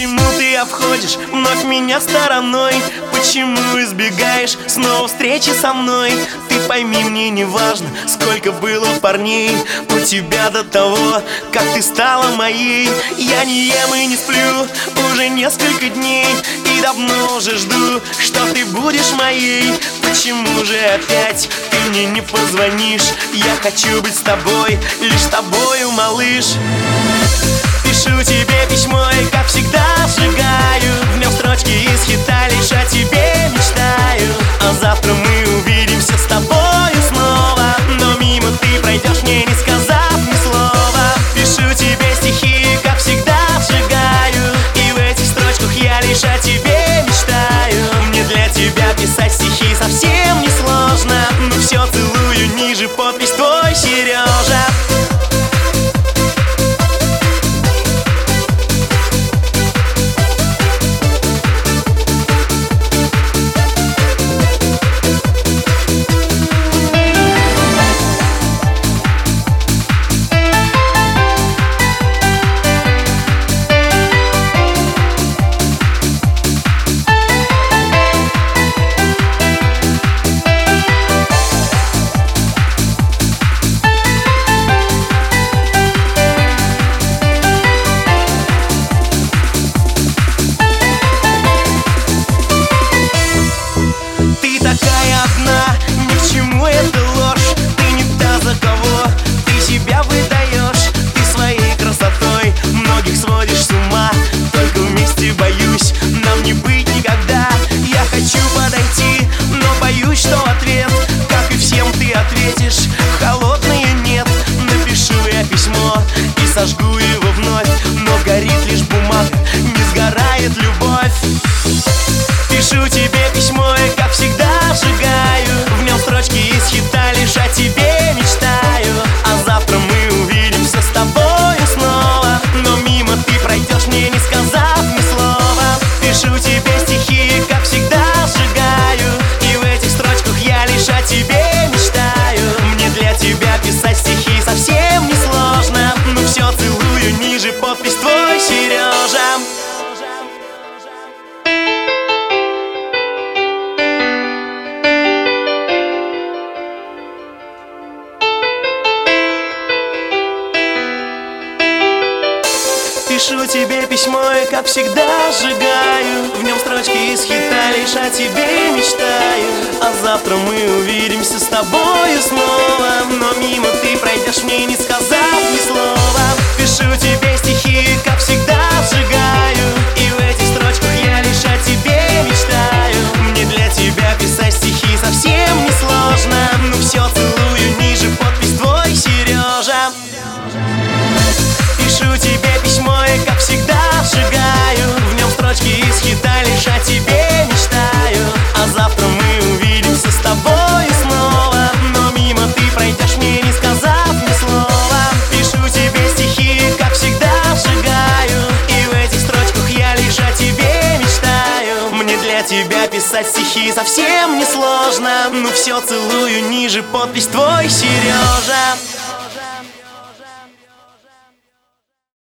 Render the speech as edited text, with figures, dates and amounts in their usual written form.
Почему ты обходишь вновь меня стороной? Почему избегаешь снова встречи со мной? Ты пойми, мне не важно, сколько было парней у тебя до того, как ты стала моей. Я не ем и не сплю уже несколько дней, и давно уже жду, что ты будешь моей. Почему же опять ты мне не позвонишь? Я хочу быть с тобой, лишь с тобою, малыш. Пишу тебе письмо и, как всегда, сжигаю в нем строчки из хита, лишь о тебе мечтаю. А завтра мы увидимся с тобою снова, но мимо ты пройдешь, мне не сказав ни слова. Пишу тебе стихи и, как всегда, сжигаю, и в этих строчках я лишь о тебе мечтаю. Мне для тебя писать стихи совсем не сложно, но все целую ниже, подпись твой, Сережа. Холодное нет, напишу я письмо и сожгу его вновь, но горит лишь бумага, не сгорает любовь. Пишу тебе письмо и, как всегда, сжигаю в нем строчки из хита, лишь о тебе мечтаю. А завтра мы увидимся с тобою снова, но мимо ты пройдешь, мне не сказав ни слова. Пишу тебе стихи и, как всегда, сжигаю, и в этих строчках я лишь о тебе мечтаю. Для тебя писать стихи совсем не сложно, но все целую ниже, подпись твой, Сережа. Пишу тебе письмо и, как всегда, сжигаю в нем строчки из хита, лишь о тебе мечтаю. А завтра мы увидимся с тобою снова, но мимо ты пройдешь, мне не сказав ни слова. Пишу тебе стихи и, как всегда, сжигаю, и в этих строчках я лишь о тебе мечтаю. Мне для тебя писать стихи совсем не сложно, но все целую ниже, подпись твой, Сережа. Пишу тебе письмо и, как всегда, сжигаю в нем строчки из хита, лишь о тебе мечтаю. А завтра мы увидимся с тобой снова, но мимо ты пройдешь, мне не сказав ни слова. Пишу тебе стихи и, как всегда, сжигаю, и в этих строчках я лишь о тебе мечтаю. Мне для тебя писать стихи совсем не сложно, но все целую ниже, подпись твой, Сережа.